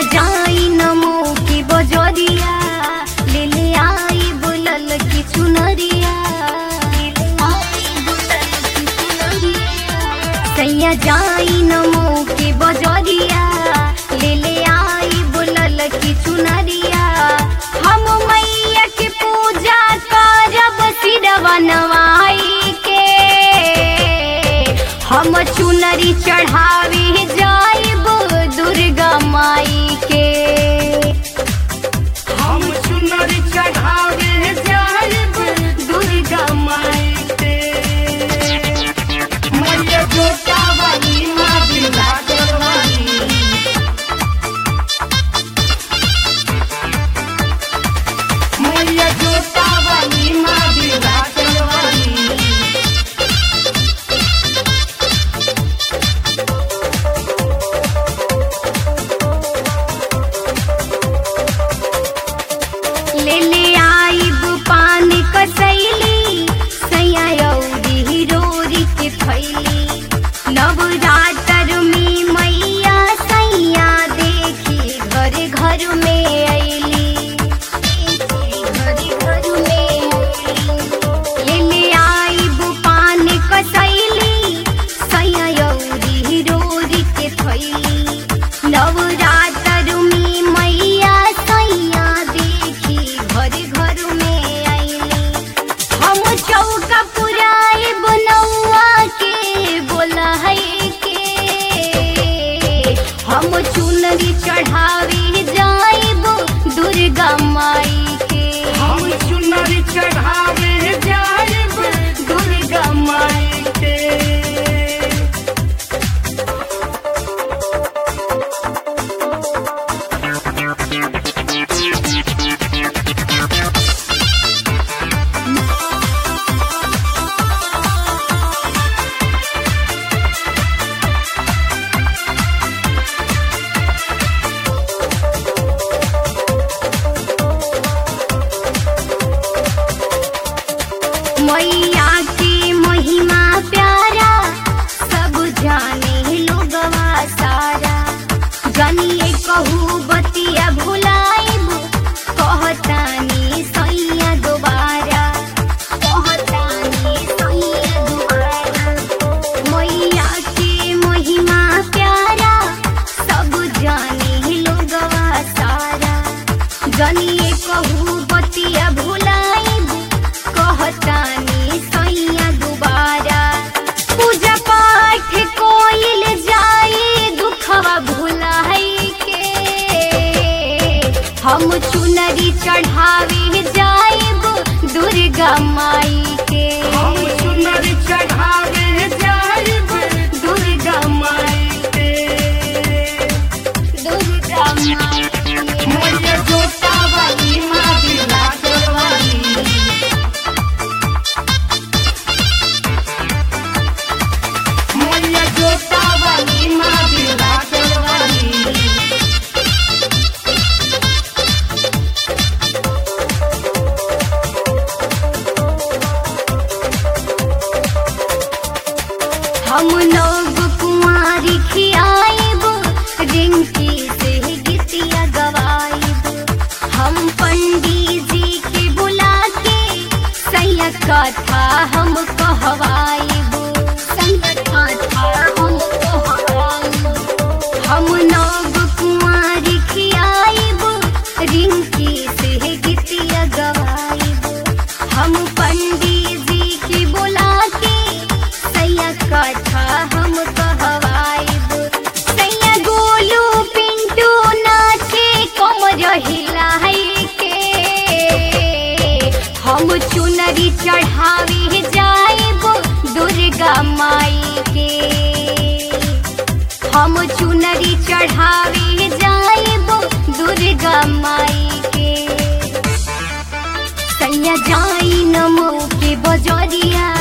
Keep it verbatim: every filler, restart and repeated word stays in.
जाई नमो की बजरिया ले ले आई बुलल की चुनरिया सैया जाई नमो की बजरिया ले ले आई बुलल की चुनरिया हम मैया की पूजा करब सिरवा नवाई के हम चुनरी चढ़ावे जाइब दुर्गा माई के हम चुनरी चढ़ावे जाइब दुर्गा माई के मैया जोता वाली माँ विंध्याचल वाली मैया जोता वाली माँ विंध्याचल वाली ले ले आइब पान कसैली सैया अउरी रोरी के थैली नवरात्र में मैया सैया देखी घर घर में अइली घर घर में ले ले आइब पान कसैली सैया अउरी रोरी के थैली नवरात्र में मैया सैया देखी घर घर में अइली हम चौका पुराए बनौआ के बोला है के हम चुनरी चढ़ावे जाइब दुर्गा माई के हम चुनरी चढ़ावे जाइब दुर्गा माई के मैया की महिमा प्यारा सब जाने लोगवा सारा जानिए कहू बतिया भुलाइब कहतानी सैया दोबारा कहतानी सैया दोबारा मैया की महिमा प्यारा सब जाने लोगवा सारा जानिए कहू बतिया भुलाइब कहतानी सैया दोबारा पूजा पाठ कोइल जाए दुखवा भुलाई के हम चुनरी चढ़ावे जाइब दुर्गा माई के हम चुनरी चढ़ावे जाइब दुर्गा माई के दुर्गा माई के मैया जोता वाली माँ विंध्याचल वाली मैया जोता वाली माँ विंध्याचल वाली हम लोग कुंवारी खियाइब रिंकी से गीतिया गवाइब हम पंडित जी के बुला के सैया कथा हम कहवाइब सैया कथा हम कहवाइब हम लोग कुंवारी खियाइब रिंकी से गीतिया गवाइब हम पंडित जी के बुला के सैया कथा हम कहवाइब सैया गोलू पिंटू नाचे कमर हिलाई के हम चुनरी चढ़ावे जाइब दुर्गा माई के हम चुनरी चढ़ावे जाइब दुर्गा माई के सैया जाई नमो के बजरिया